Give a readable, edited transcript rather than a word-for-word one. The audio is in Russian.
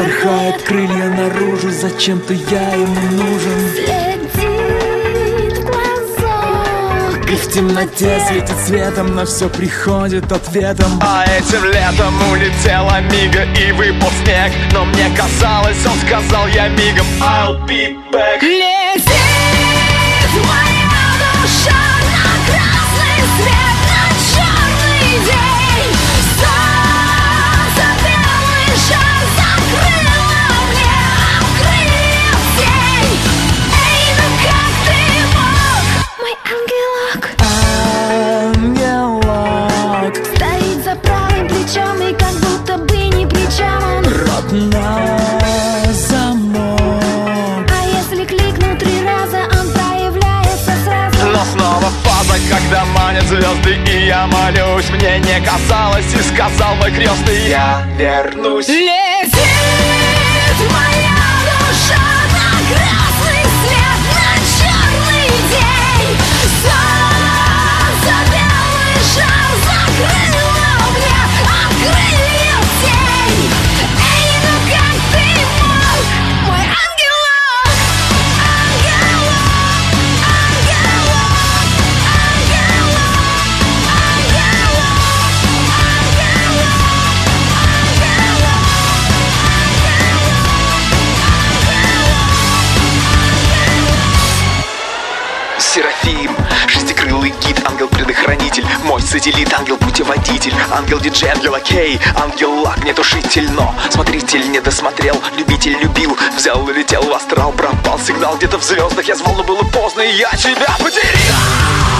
порхает, крылья наружу, зачем-то я ему нужен. Следит в глазок, И в темноте светит светом, на все приходит ответом. А этим летом улетела мига и выпал снег. Но мне казалось, он сказал я мигом I'll be back. летит моя душа на красный свет, на черный день. Солнце белый шар закрыло мне, крылья в тень. Эй, ну как ты мог, мой ангелок? Ангелок, Стоит за правым плечом и как будто бы ни при чем он. рот на замок. А если кликну 3 раза, он появляется сразу. Но снова фаза, когда манят звезды, и я молюсь. Мне не казалось, и сказал мой крестный, я вернусь. Летит моя душа на красный свет, на черный день. Солнце белый шар закрыло мне, а крылья в тень. Эй, ну как ты мог, мой ангелок? Ангелок, ангелок, Серафим, шестикрылый гид, ангел-предохранитель, мой сателлит, ангел-путеводитель, ангел-диджей, ангел-окей, ангел-огнетушитель. Но смотритель не досмотрел, любитель любил, взял и летел в астрал, пропал сигнал где-то в звездах. Я звал, но было поздно, и я тебя потерял.